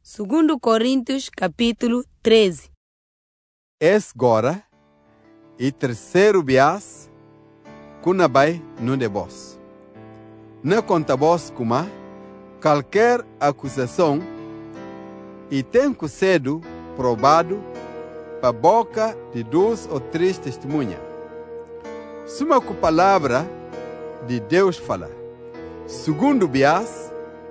2 Coríntios, capítulo 13. Agora, e terceiro bias, kunabai no de vós. Não conta vós como qualquer acusação e tem que ser provado para boca de 2 ou 3 testemunhas. Suma com palavra de Deus fala. Segundo bias,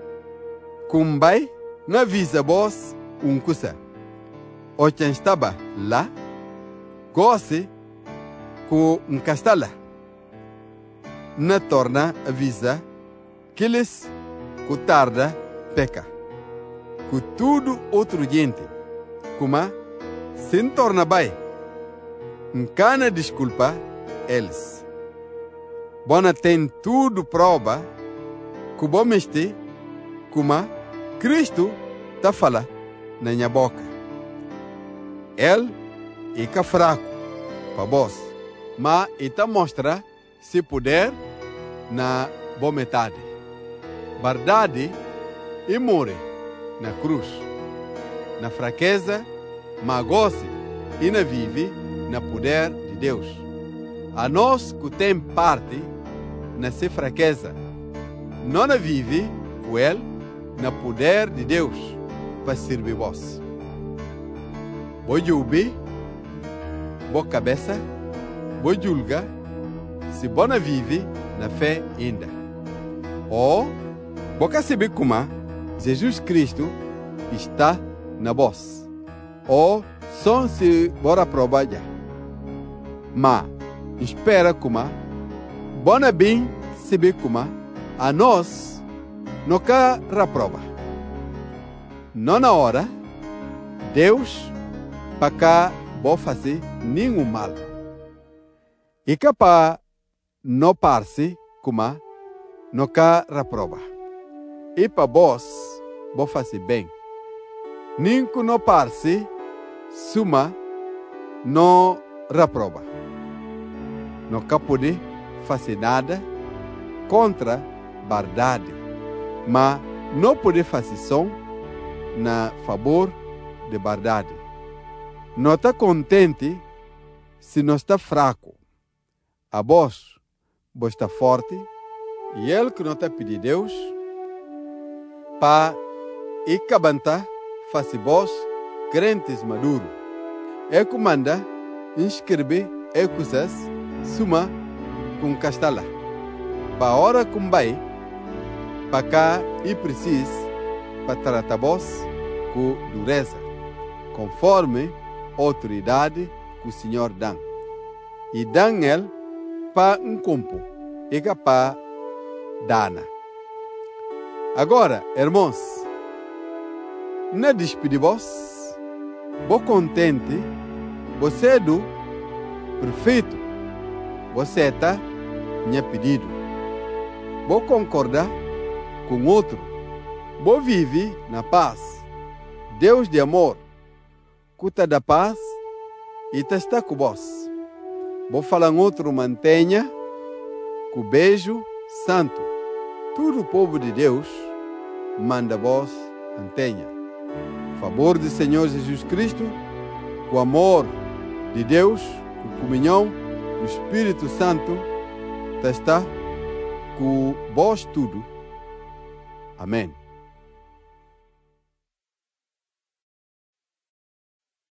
kumbai na visa vós coisa. O quem estava lá, goste com castala. Na torna avisa que eles que tarda peca. Que tudo outro gente, como se torna bem. Encana desculpa eles. Bona tem tudo prova que bom este, como Cristo está falando na minha boca. Ele é fraco para vós, mas ele mostra se poder na boa metade. Verdade e morre na cruz. Na fraqueza, mas goze e na vive na poder de Deus. A nós que tem parte nessa fraqueza, não na vive com ele na poder de Deus para servir vós. Vou julgar, vou cabeça, vou julgar se bona vive na fé ainda. Ou vou saber como Jesus Cristo está na voz. Ou só se bora provar já. Mas espera como bona bem saber como a nós nunca reprova. Não na hora, Deus para cá vou fazer nenhum mal. E capaz não parece como nunca reprova. E para vós vou fazer bem. Ninguém não parece suma não reprova. Nunca pode fazer nada contra a verdade, mas não pode fazer som na favor de verdade. Não está contente se não está fraco. A vós está forte e ele que não está pedindo Deus para e cabanta fazer vós crentes maduros. É que manda inscrever coisas suma com castala. Para a hora que vai para cá e precisa para tratar vós com dureza, conforme a autoridade que o Senhor dá. E dá ele para campo e para dana. Agora, irmãos, na despedir vós, vou contente, você é do perfeito, você está minha pedido. Vou concordar com outro, vou viver na paz. Deus de amor, cuta da paz e está com vós. Vou falar outro, mantenha, com beijo santo. Todo o povo de Deus manda vós, mantenha. Favor do Senhor Jesus Cristo, o amor de Deus, a comunhão do Espírito Santo, está com vós tudo. Amém.